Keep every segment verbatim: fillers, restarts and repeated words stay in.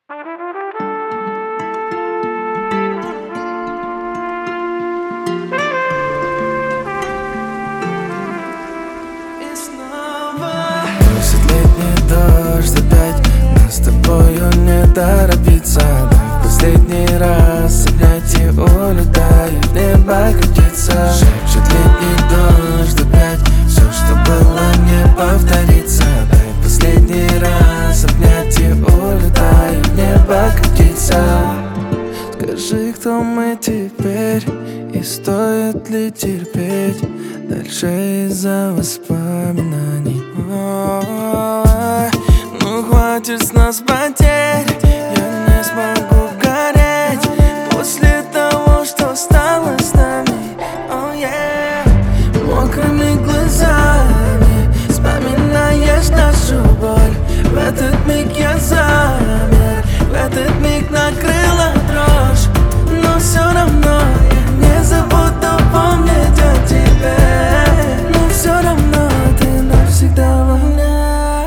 Бросит летний дождь опять, нас с тобою не торопиться. Дай в последний раз обнять и улетай, в небо катиться. Шепчет летний дождь опять, все, что было, не повторится. Дай в последний раз обнять и улетай, в небо катиться. Скажи, кто мы теперь, и стоит ли терпеть дальше из-за воспоминаний? О-о-о-о. Ну хватит с нас потерь, я не смогу гореть после того, что стало с нами. Oh, yeah. Мокрыми глазами вспоминаешь нашу боль. В этот миг я замер, в этот миг накрыла дрожь. Но все равно я не забуду помнить о тебе. Но все равно ты навсегда во мне.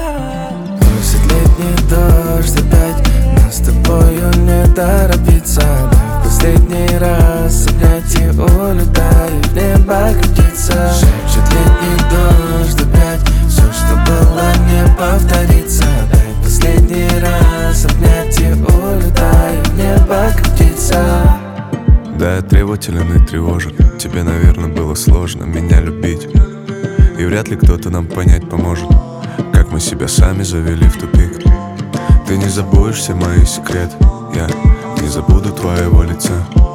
Бросит летний дождь опять, нас с тобою не торопиться. Дай в последний раз обнять и улетай, в небо катиться. Шепчет летний дождь опять, все, что было, не повторится. Дай в последний раз обнять и улетай, в небо катиться. Да, я требователен и тревожен. Тебе, наверное, было сложно меня любить, и вряд ли кто-то нам понять поможет, как мы себя сами завели в тупик. Ты не забудешь все мои секреты, я не забуду твоего лица.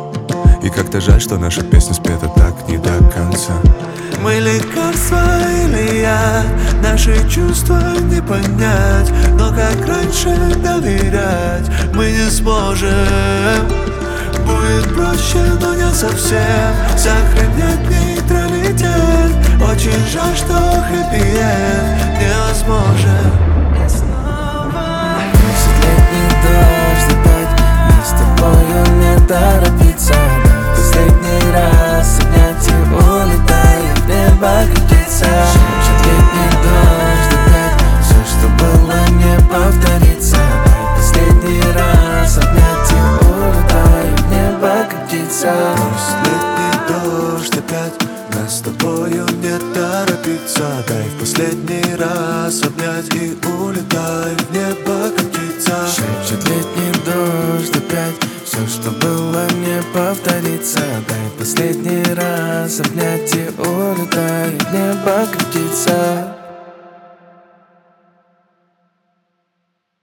И как-то жаль, что наша песня спета так не до конца. Мы лекарства или яд, наши чувства не понять. Но как раньше доверять мы не сможем. Будет проще, но не совсем сохранять нейтралитет. Очень жаль, что хэппи-энд невозможен. Бросит летний дождь опять, нас с тобою не торопиться. Дай в последний раз обнять и улетай, в небо катиться. Шепчет летний дождь опять, все, что было, не повторится. Дай в последний раз обнять и улетай, в небо катиться. Бросит летний дождь опять, нас с тобою не торопиться. Дай в последний раз обнять и улетай, в небо катиться. Шепчет летний дождь опять, все, что было, не повторится. Дай в последний раз обнять и улетай, в небо катиться.